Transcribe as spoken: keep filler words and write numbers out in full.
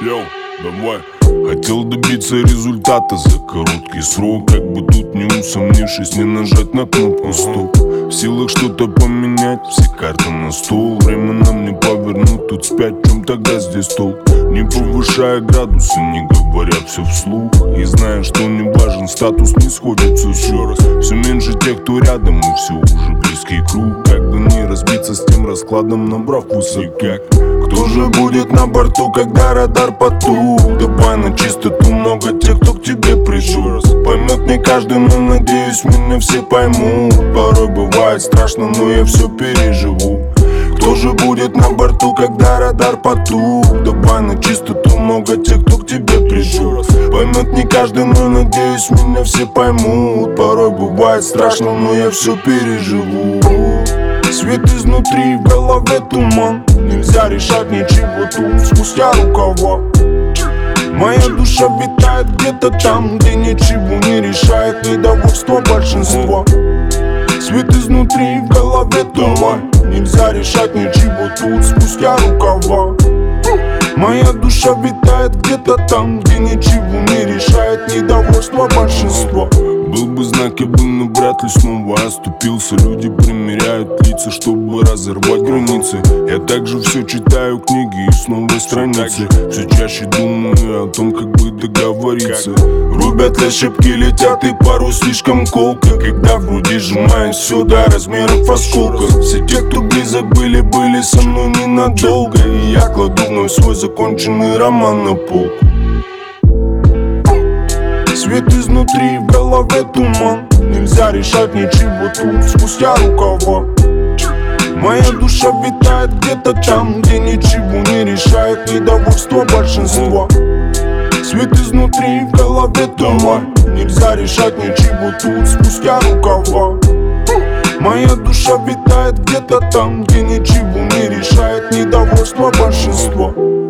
Йоу, давай. Хотел добиться результата за короткий срок, как бы тут не усомнившись, не нажать на кнопку стоп. В силах что-то поменять, все карты на стол. Время нам не повернуть, тут спять, в чем тогда здесь толк? Не повышая градусы, не говоря все вслух. И зная, что не важен статус, не сходится еще раз. Все меньше тех, кто рядом, и все уже близкий круг. Как бы не разбиться с тем раскладом, набрав высоко. Кто же будет на борту, когда радар потух? Давай на чистоту, много тех, кто к тебе пришел. Поймет не каждый, но надеюсь, меня все поймут. Порой бывает страшно, но я все переживу. Кто же будет на борту, когда радар потух? Давай на чистоту, много тех, кто к тебе пришел. Поймет не каждый, но надеюсь, меня все поймут. Порой бывает страшно, но я все переживу. Свет изнутри, в голове туман. Нельзя решать ничего тут спустя рукава. Моя душа витает где-то там, где ничего не решает недовольство большинства. Свет изнутри, в голове туман. Нельзя решать ничего тут спустя рукава. Моя душа витает где-то там, где ничего не решает недовольство большинства. Был бы знак, я бы, но вряд ли снова оступился. Люди примеряют лица, чтобы разорвать границы. Я также все читаю книги и с новой страницы. Все чаще думаю о том, как бы договориться. Рубят ошибки, летят и пару слишком колко. Когда в груди сжимает все до размеров осколков. Все те, кто близок были, были со мной ненадолго. И я кладу вновь свой законченный роман на полку. Свет изнутри, в голове туман. Нельзя решать ничего тут спустя рукава. Моя душа витает где-то там, где ничего не решает недовольство большинства. Свет изнутри, в голове туман. Нельзя решать ничего тут спустя рукава. Моя душа витает где-то там, где ничего не решает недовольство большинства.